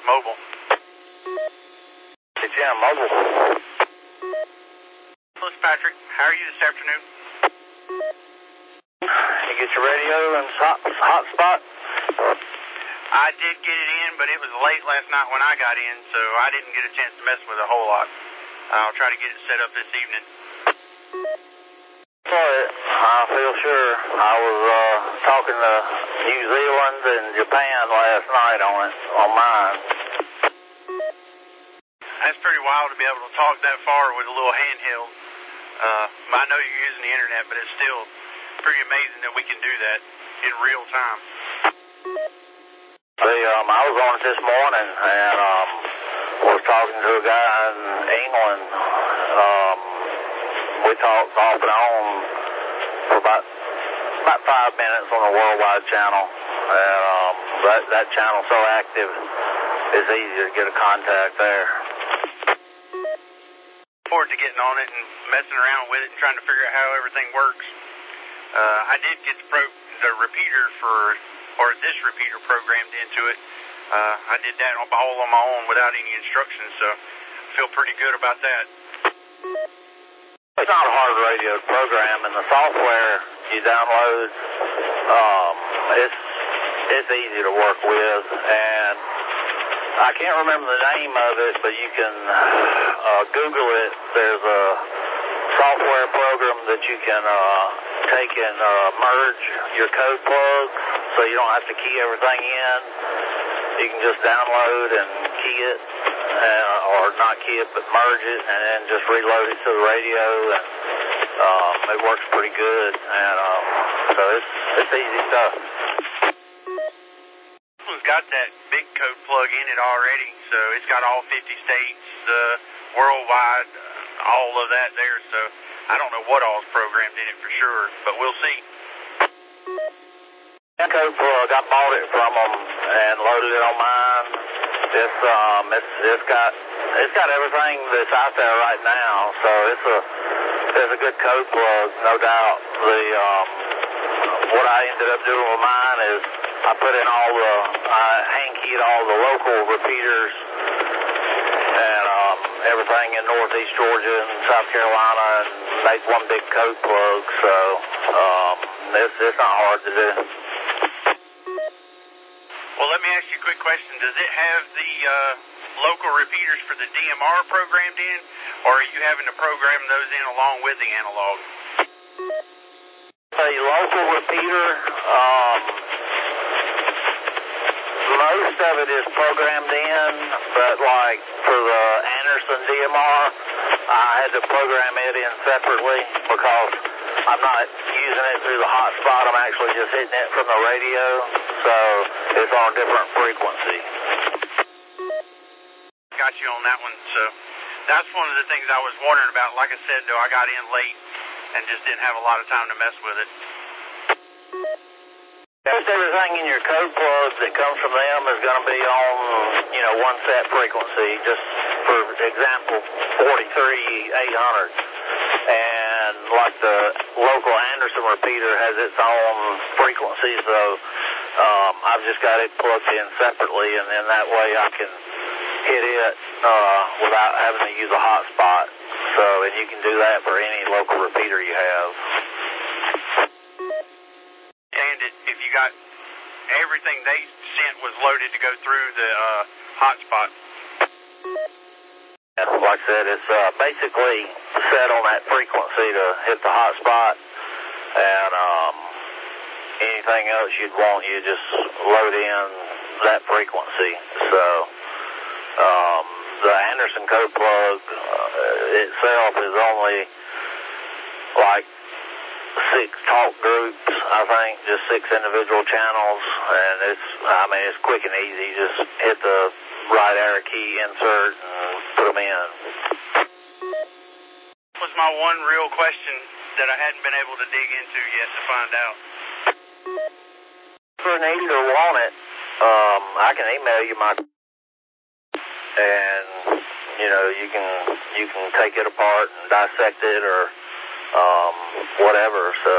Mobile. It's Jim, Mobile. Hello, Patrick. How are you this afternoon? You get your radio and hotspot? I did get it in, but it was late last night when I got in, so I didn't get a chance to mess with it a whole lot. I'll try to get it set up this evening. I feel sure. I was talking to New Zealand and Japan last night on mine. That's pretty wild to be able to talk that far with a little handheld. I know you're using the internet, but it's still pretty amazing that we can do that in real time. I was on it this morning and was talking to a guy in England. We talked off and on for about 5 minutes on the worldwide channel, and that channel's so active, it's easy to get a contact there. Forward to getting on it and messing around with it and trying to figure out how everything works. I did get the repeater this repeater programmed into it. I did that all on my own without any instructions, so I feel pretty good about that. It's not a hard radio to program, and the software you download, it's easy to work with, and I can't remember the name of it, but you can Google it. There's a software program that you can take and merge your code plugs, so you don't have to key everything in. You can just download and key it, or not key it, but merge it, and then just reload it to the radio, and it works pretty good, and so it's easy stuff. It's got that big code plug in it already, so it's got all 50 states, worldwide, all of that there, so I don't know what all's programmed in it for sure, but we'll see. That code plug, I bought it from them and loaded it on mine. It's got everything that's out there right now, so it's a good code plug, no doubt. What I ended up doing with mine is I put in I hand keyed all the local repeaters and everything in Northeast Georgia and South Carolina, and make one big code plug, so it's not hard to do. Well, let me ask you a quick question. Does it have the local repeaters for the DMR programmed in, or are you having to program those in along with the analog? The local repeater, most of it is programmed in, but like for the Anderson DMR, I had to program it in separately because I'm not using it through the hotspot. I'm actually just hitting it from the radio, so it's on a different frequency. Got you on that one, so that's one of the things I was wondering about. Like I said, though, I got in late and just didn't have a lot of time to mess with it. Most everything in your code plug that comes from them is going to be on, one set frequency. Just for example, 43,800. And like the local Anderson repeater has its own frequency, so I've just got it plugged in separately, and then that way I can hit it without having to use a hotspot. So, and you can do that for any local repeater you have. And if you got everything they sent was loaded to go through the hotspot. Like I said, it's basically set on that frequency to hit the hotspot, and anything else you'd want, you just load in that frequency. So the Anderson code plug itself is only like 6 talk groups, I think, just 6 individual channels, and it's quick and easy. Just hit the right arrow key, insert, and put them in. That was my one real question that I hadn't been able to dig into yet to find out. If you need or want it, I can email you my, and you can take it apart and dissect it or whatever. So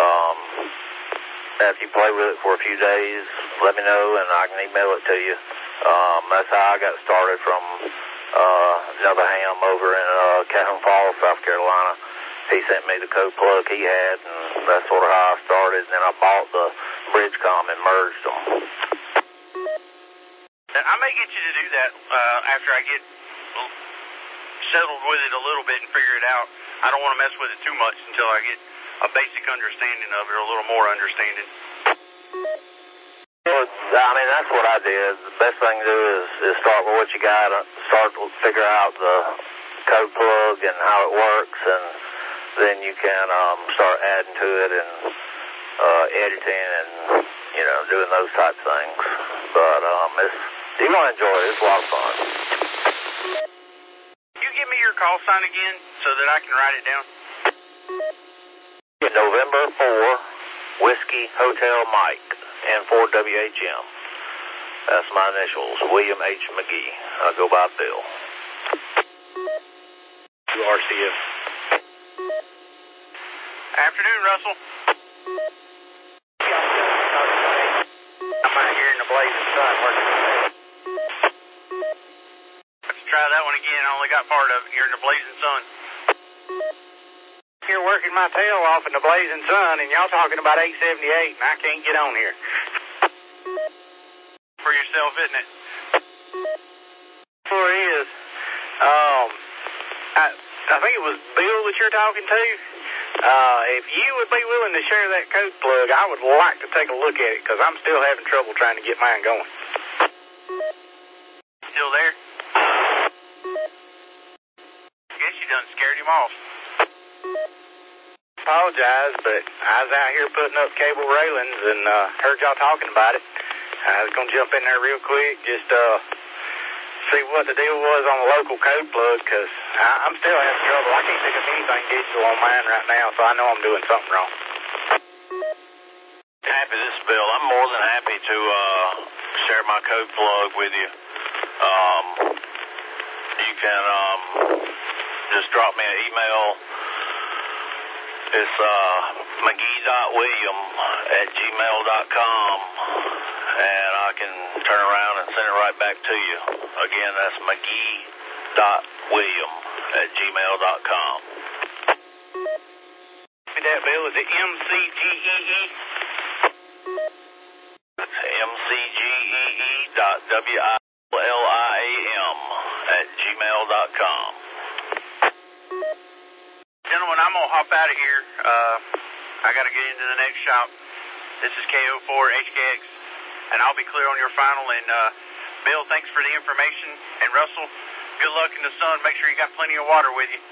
after you play with it for a few days, let me know and I can email it to you. That's how I got started from another ham over in Calhoun Falls, South Carolina. He sent me the code plug he had, and that's sort of how I started. And then I bought the Bridgecom and merged them. I may get you to do that after I get settled with it a little bit and figure it out. I don't want to mess with it too much until I get a basic understanding of it, or a little more understanding. Well, I mean, that's what I did. The best thing to do is start with what you got, start to figure out the code plug and how it works, and then you can start adding to it and editing and, you know, doing those type things. But you're going to enjoy it. It's a lot of fun. You give me your call sign again so that I can write it down? November 4, Whiskey Hotel Mike, N4WHM. That's my initials, William H. McGee. I go by Bill. RCF. Afternoon, Russell. I'm out here in the blazing sun working. Let's try that one again. I only got part of it here in the blazing sun. Here working my tail off in the blazing sun, and y'all talking about 878, and I can't get on here. For yourself, isn't it? Sure is. I think it was Bill that you're talking to. If you would be willing to share that code plug, I would like to take a look at it, because I'm still having trouble trying to get mine going. Still there? Guess you done scared him off. Apologize, but I was out here putting up cable railings and heard y'all talking about it. I was going to jump in there real quick, just see what the deal was on the local code plug, because I'm still having trouble. I can't pick up anything digital on mine right now, so I know I'm doing something wrong. Happy, this is Bill. I'm more than happy to share my code plug with you. You can just drop me an email. It's mcgee.william@gmail.com, and I can turn around and send it right back to you. Again, that's mcgee.william@gmail.com. That Bill, is it MCGEE? It's mcgee.william@gmail.com. Gentlemen, I'm going to hop out of here. I got to get into the next shop. This is KO4HKX, and I'll be clear on your final. And Bill, thanks for the information. And Russell, good luck in the sun. Make sure you got plenty of water with you.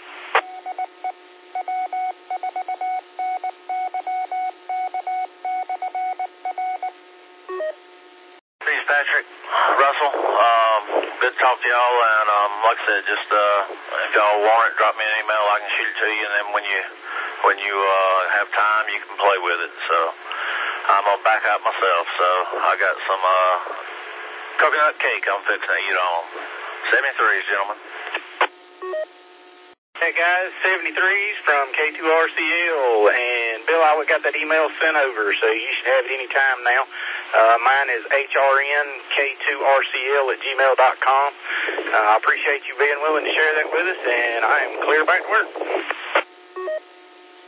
Peace, Patrick. Russell, good to talk to y'all, and like I said, just if y'all want it, drop me an email. I can shoot it to you, and then when you have time, you can play with it. So I'm gonna back out myself. So I got some coconut cake I'm fixing to eat on. 73s, gentlemen. Hey guys, 73s from K2RCL, and Bill, I got that email sent over, so you should have it any time now. Mine is hrnk2rcl@gmail.com. I appreciate you being willing to share that with us, and I am clear back to work.